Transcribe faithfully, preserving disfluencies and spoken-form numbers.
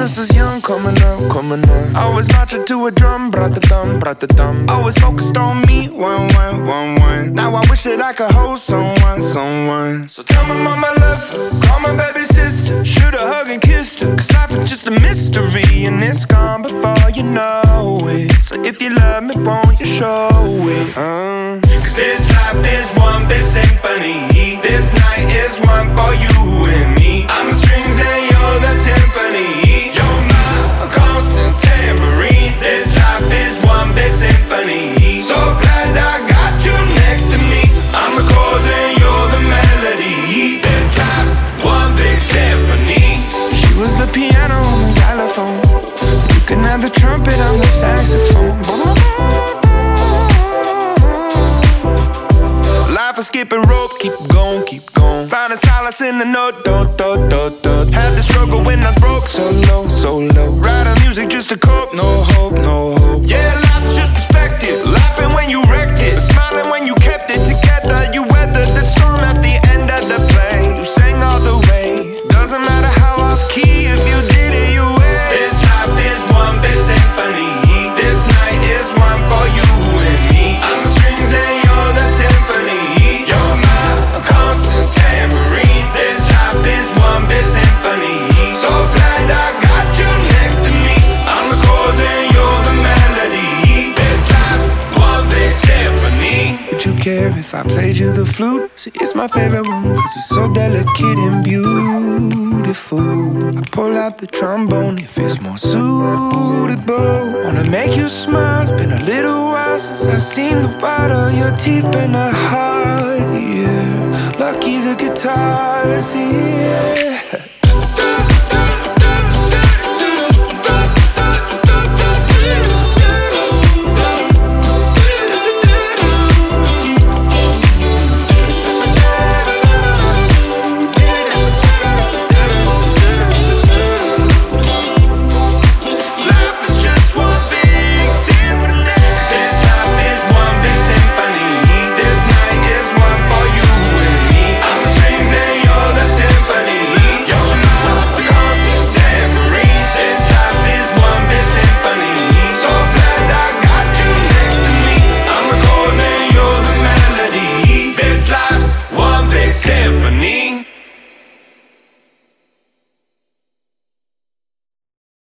was young, coming up, coming up. I was marching to a drum, brat-a-thumb, brat-a-thumb. Always focused on me, one, one, one, one. Now I wish that I could hold someone, someone. So tell my mom I love her, call my baby sister, shoot a hug and kiss her. Cause life is just a mystery and it's gone before you know it. So if you love me, won't you show it? Uh. Cause this life is one big symphony. This night is one for you and me. I'm the strings and you're the timpani. You're my constant tambourine. This life is one big symphony. So glad I got you next to me. I'm the chords and you're the melody. This life's one big symphony. She was the piano on the xylophone. You can have the trumpet on the saxophone. Life is skipping rope, keep going, keep going. Finding solace in the note, dot, dot, dot, dot. Had the struggle when I was broke, so low, so low. Writing music just to cope, no hope, no hope. Yeah, life is just perspective. Laughing when you wrecked it, smiling when you kept it together. You weathered the storm at the end of the play. You sang all the way. Doesn't matter how off key, if you did it, you win. This life is one big symphony. This night is one for you and me. I'm the strings and you're the timpani. You're my constant tambourine. This life is one big symphony. So glad I got you next to me. I'm the chords and you're the melody. This life's one big symphony. Would you care if I played you the flute? See, it's my favorite one, cause it's so delicate and beautiful. I pull out the trombone if it's more suitable. Wanna make you smile, it's been a little while since I've seen the white of your teeth. Been a hard year, lucky the guitar is here.